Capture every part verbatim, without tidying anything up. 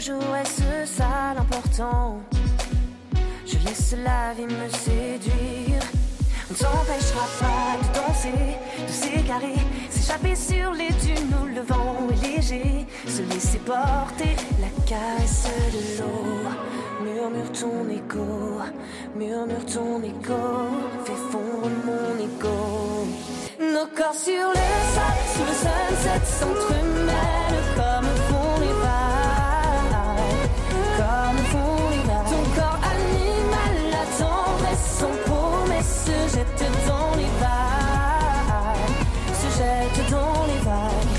jour, est-ce ça l'important? Je laisse la vie me séduire. On ne s'empêchera pas de danser, de s'égarer, s'échapper sur les dunes où le vent est léger, se laisser porter, la caresse de l'eau. Murmure ton écho, murmure ton écho, fais fondre mon écho. Nos corps sur le sable, sous le sunset s'entremêlent comme font les vagues, comme font les vagues. Ton corps animal, la tendresse sans promesse se jette dans les vagues, se jette dans les vagues.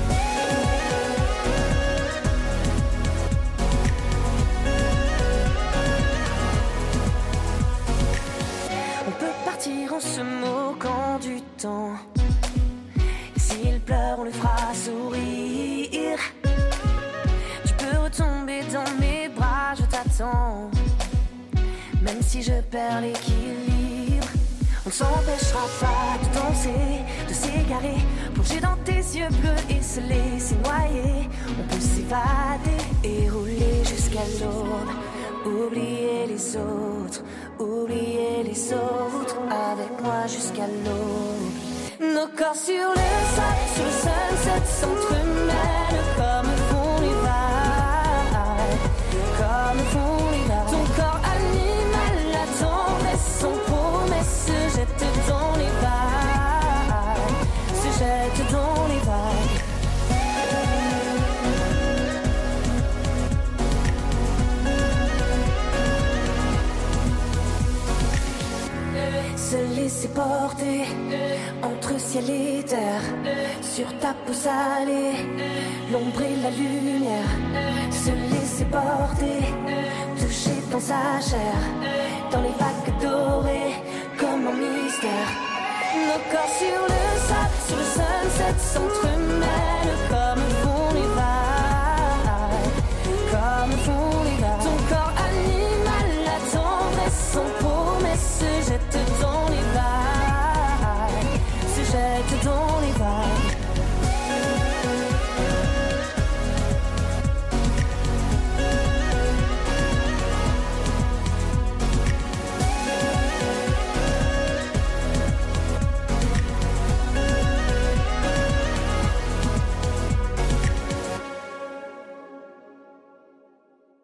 On peut partir en se moquant du temps. Et s'il pleure, on le fera sourire. Tu peux retomber dans mes bras, je t'attends. Même si je perds l'équilibre, on ne s'empêchera pas de danser, de s'égarer, plonger dans tes yeux bleus et se laisser noyer. On peut s'évader et rouler jusqu'à l'aube. Oublier les autres, oublier les autres, avec moi jusqu'à l'aube. Nos corps sur le sable, sur le sunset s'entremêlent comme font les vagues, comme font les vagues. Ton corps animal, la tendresse sans promesse se jette dans les vagues, se jette dans les vagues. Se laisser porter entre ciel et terre, sur ta peau salée, l'ombre et la lumière. Se laisser porter, toucher dans sa chair, dans les vagues dorées comme un mystère. Nos corps sur le sable, sur le sunset s'entremêlent